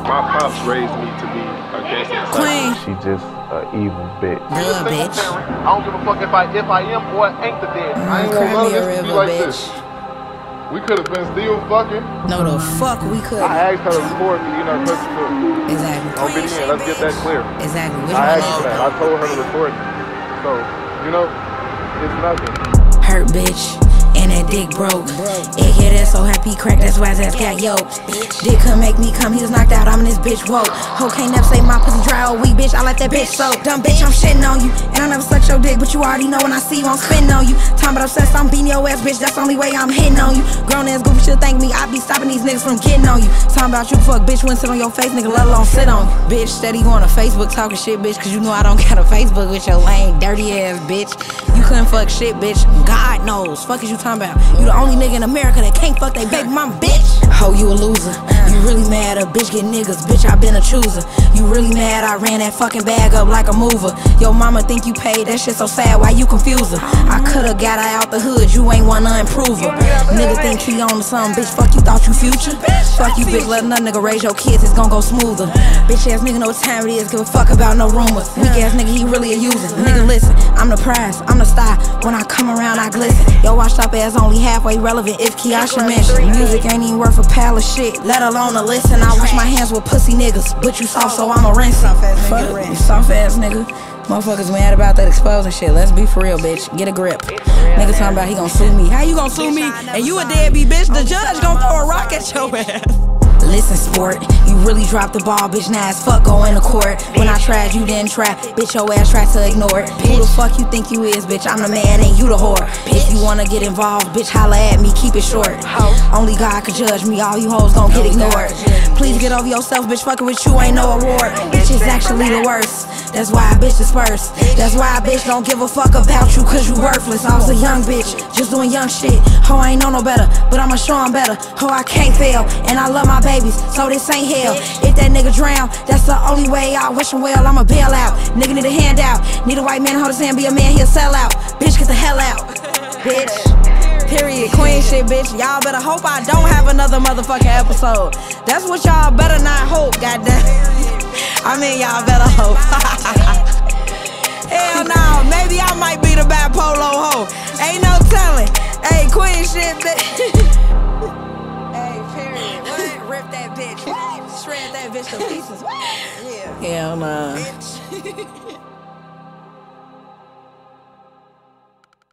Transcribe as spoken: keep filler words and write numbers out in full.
My pops raised me to be a gangster. Queen. She just an evil bitch. Good bitch. I don't give a fuck if I if I am or ain't the dead. Mm, I ain't cry want none of me a this to be river, like bitch. this. We could have been still fucking. No, the fuck we could. I asked her to record me in our cousin too. Exactly. On video, let's get that clear. Exactly. Which I one asked is for that. I told her to record me. So, you know, it's nothing. hurt bitch, and that dick broke. It hit us so happy crack, that's why his ass got yoked. Dick couldn't make me come, he was knocked out, I'm in this bitch woke. Ho can't never say my pussy dry or weak, bitch, I let that bitch soak. Dumb bitch, I'm shitting on you, and I never suck your dick, but you already know when I see you, I'm spitting on you. Talking about obsessed, I'm beating your ass, bitch, that's the only way I'm hitting on you. Grown ass goofy should thank me, I be stopping these niggas from getting on you. Talking about you fuck, bitch, wouldn't sit on your face, nigga, let alone sit on you. Bitch, steady going to Facebook talking shit, bitch, cause you know I don't got a Facebook with your lame, dirty ass bitch. You couldn't fuck shit, bitch, God knows. Fuck is you talking about? You the only nigga in America that can't fuck they baby mama, bitch. Ho, you a loser. You really mad a bitch get niggas, bitch, I been a chooser. You really mad I ran that fucking bag up like a mover. Your mama think you paid, that shit so sad, why you confuse her? I coulda got her out the hood, you ain't wanna improve her. Niggas think she on to something, bitch, fuck you thought you future? Fuck you, bitch, let another nigga raise your kids, it's gon' go smoother. Bitch ass nigga know what time it is, give a fuck about no rumors. Weak ass nigga, he really a user. Nigga listen, I'm the prize, I'm the star. When I come around, I glisten. Yo, washed up ass only halfway relevant if Kiasha mentioned. Music ain't even worth a pile of shit, let alone a listen. I wash my hands with pussy niggas, but you soft, so I'ma rinse it. Fuck, you soft ass nigga. Motherfuckers mad about that exposing shit. Let's be for real, bitch. Get a grip. Nigga talking about he gon' sue me. How you gon' sue me? And you a deadbeat bitch? The judge gon' throw a rock at your ass. Listen, sport, you really dropped the ball, bitch, now as fuck going to court. When I tried, you didn't try, bitch, your ass tried to ignore it. Who the fuck you think you is, bitch, I'm the man, ain't you the whore. If you wanna get involved, bitch, holla at me, keep it short. Only God could judge me, all you hoes gon' get ignored. Please get over yourself, bitch, fucking with you ain't no award. Bitch is actually the worst, that's why a bitch disperse. That's why a bitch don't give a fuck about you, cause you worthless. I was a young bitch, just doing young shit. Ho, I ain't know no better, but I'ma show 'em better. Ho, I can't fail, and I love my babies, so this ain't hell. If that nigga drown, that's the only way out. Wish him well, I'ma bail out. Nigga need a handout, need a white man to hold his hand, be a man, he'll sell out. Bitch, get the hell out, bitch. Period, queen shit, bitch. Y'all better hope I don't have another motherfucking episode. That's what y'all better not hope, goddamn. I mean, y'all better hope. Hell no, maybe I might be the bipolar hoe. Ain't no telling. Hey, queen shit, bitch. Hey, period. What? Rip that bitch. Shred that bitch to pieces. Yeah. Hell nah.